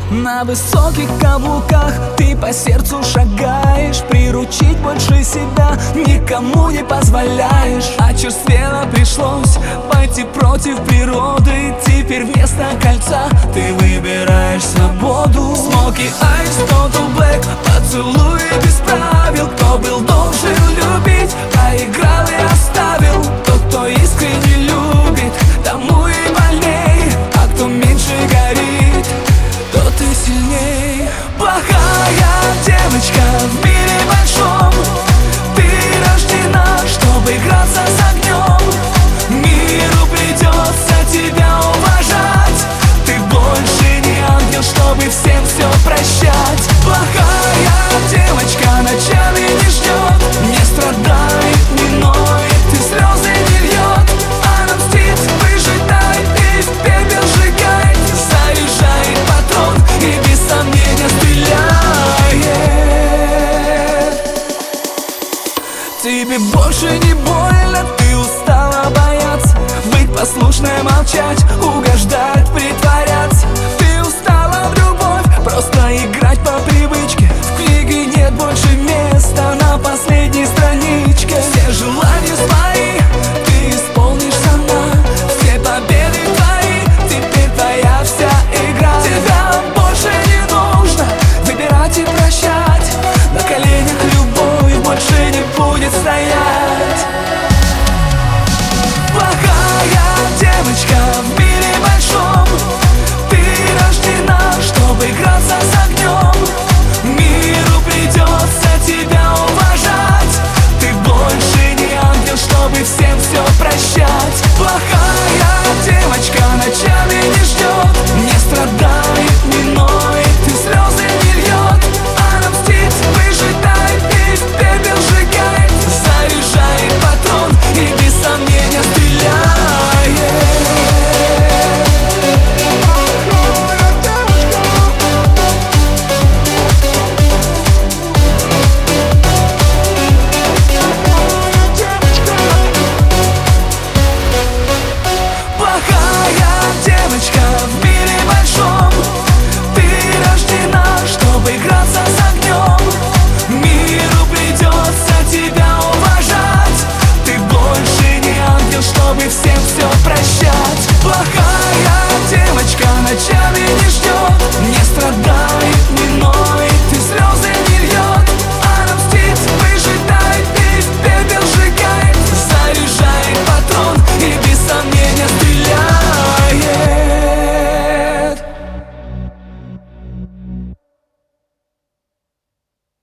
На высоких каблуках ты по сердцу шагаешь, приручить больше себя никому не позволяешь. Очерствело пришлось пойти против природы. Теперь вместо кольца ты выбираешь свободу. Смоки айс, Total Black, поцелуи без правил. Кто был должен любить, проиграл и оставил. Тот, кто искренне любит, тому и больней. А кто меньше горит, тот и сильней. Плохая девочка в мире большом, ты рождена, чтобы играться с огнем. Миру придется тебя уважать. Ты больше не ангел, чтобы всем все прощать. Плохая девочка ночами не ждет, не страдает, не ноет и слезы не льет. Она мстит, выжидает и в пепел сжигает. Заряжает патрон и без сомнения стреляет. Тебе больше не больно, ты устала бояться, быть послушной, молчать, угождать, притворяться.